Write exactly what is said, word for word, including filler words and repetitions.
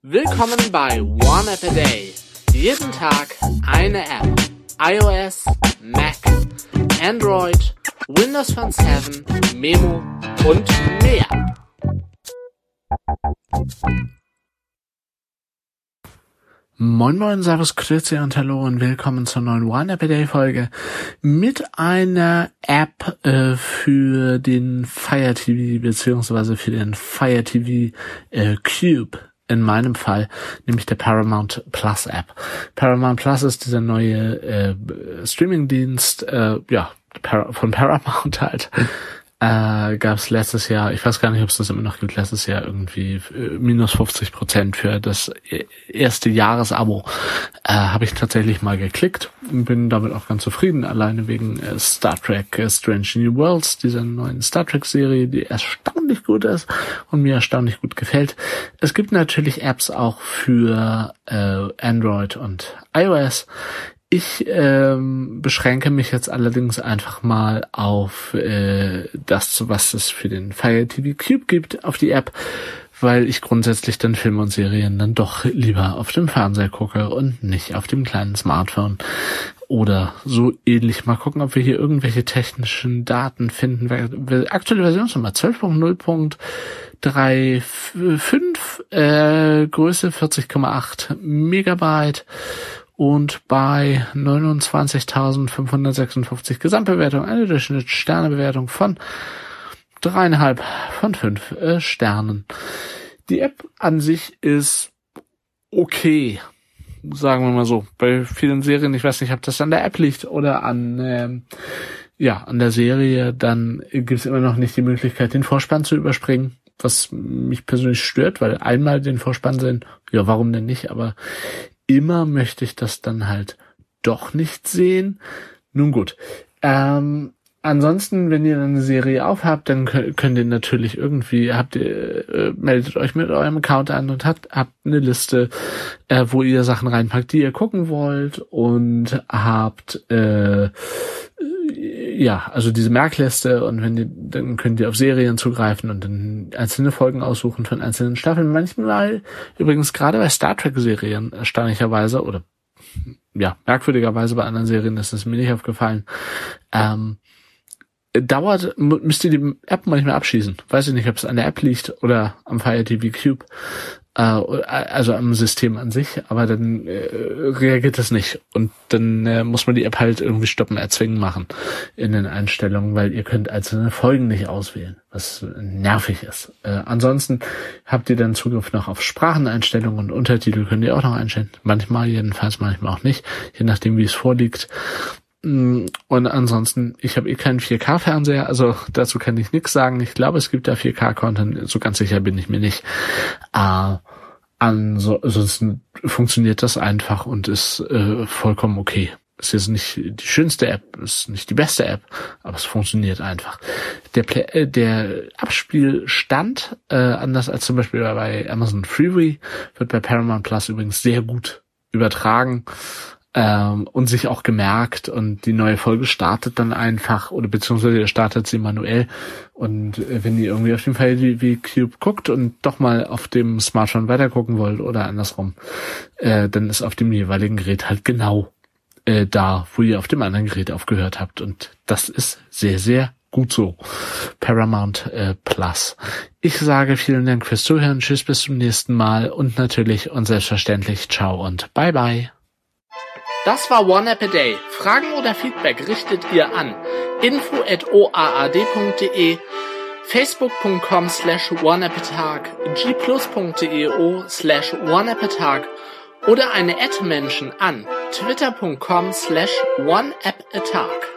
Willkommen bei One App a Day. Jeden Tag eine App. iOS, Mac, Android, Windows Phone sieben, Memo und mehr. Moin Moin, Servus, Grüezi und Hallo und willkommen zur neuen One App a Day Folge mit einer App äh, für den Fire T V beziehungsweise für den Fire T V äh, Cube. In meinem Fall, nämlich der Paramount Plus App. Paramount Plus ist dieser neue äh, Streaming-Dienst, äh, ja, von Paramount halt. Äh, gab es letztes Jahr, ich weiß gar nicht, ob es das immer noch gibt, letztes Jahr irgendwie äh, minus fünfzig Prozent für das erste Jahresabo. Äh, habe ich tatsächlich mal geklickt und bin damit auch ganz zufrieden, alleine wegen äh, Star Trek äh, Strange New Worlds, dieser neuen Star Trek Serie, die erstaunlich gut ist und mir erstaunlich gut gefällt. Es gibt natürlich Apps auch für äh, Android und iOS. Ich ähm, beschränke mich jetzt allerdings einfach mal auf äh, das, was es für den Fire T V Cube gibt, auf die App, weil ich grundsätzlich dann Filme und Serien dann doch lieber auf dem Fernseher gucke und nicht auf dem kleinen Smartphone oder so ähnlich. Mal gucken, ob wir hier irgendwelche technischen Daten finden. Aktuelle Versionsnummer zwölf Punkt null Punkt fünf, äh, Größe vierzig Komma acht Megabyte. Und bei neunundzwanzigtausendfünfhundertsechsundfünfzig Gesamtbewertung eine Durchschnittssternebewertung von dreieinhalb von fünf äh, Sternen. Die App an sich ist okay, sagen wir mal so. Bei vielen Serien, ich weiß nicht, ob das an der App liegt oder an ähm, ja an der Serie, dann gibt es immer noch nicht die Möglichkeit, den Vorspann zu überspringen, was mich persönlich stört, weil einmal den Vorspann sehen, ja, warum denn nicht, aber immer möchte ich das dann halt doch nicht sehen. Nun gut. Ähm, ansonsten, wenn ihr eine Serie aufhabt, dann könnt, könnt ihr natürlich irgendwie, habt ihr, äh, meldet euch mit eurem Account an und habt, habt eine Liste, äh, wo ihr Sachen reinpackt, die ihr gucken wollt, und habt, äh, ja, also diese Merkliste, und wenn ihr, dann könnt ihr auf Serien zugreifen und dann einzelne Folgen aussuchen von einzelnen Staffeln. Manchmal, übrigens gerade bei Star Trek Serien, erstaunlicherweise, oder ja, merkwürdigerweise bei anderen Serien ist es mir nicht aufgefallen, ähm, dauert, müsst ihr die App manchmal abschießen. Weiß ich nicht, ob es an der App liegt oder am Fire T V Cube, äh, also am System an sich, aber dann äh, reagiert das nicht. Und dann äh, muss man die App halt irgendwie stoppen, erzwingen machen in den Einstellungen, weil ihr könnt einzelne Folgen nicht auswählen, was nervig ist. Äh, ansonsten habt ihr dann Zugriff noch auf Spracheneinstellungen und Untertitel könnt ihr auch noch einstellen. Manchmal jedenfalls, manchmal auch nicht, je nachdem wie es vorliegt. Und ansonsten, ich habe eh keinen vier K Fernseher, also dazu kann ich nichts sagen. Ich glaube, es gibt da vier K Content, so ganz sicher bin ich mir nicht. Äh, ansonsten funktioniert das einfach und ist äh, vollkommen okay. Ist jetzt nicht die schönste App, ist nicht die beste App, aber es funktioniert einfach. Der Play, äh, der Abspielstand, äh, anders als zum Beispiel bei Amazon Freevee, wird bei Paramount Plus übrigens sehr gut übertragen. Ähm, und sich auch gemerkt, und die neue Folge startet dann einfach, oder beziehungsweise ihr startet sie manuell, und äh, wenn ihr irgendwie auf dem Fire T V Cube guckt und doch mal auf dem Smartphone weitergucken wollt oder andersrum, äh, dann ist auf dem jeweiligen Gerät halt genau äh, da, wo ihr auf dem anderen Gerät aufgehört habt, und das ist sehr, sehr gut so. Paramount äh, Plus. Ich sage vielen Dank fürs Zuhören, tschüss, bis zum nächsten Mal, und natürlich und selbstverständlich ciao und bye bye. Das war One App a Day. Fragen oder Feedback richtet ihr an info at o a a d punkt d e, facebook punkt com slash oneappatag, g plus punkt d e o slash oneappatag oder eine Ad-Menschen an twitter punkt com slash oneappatag.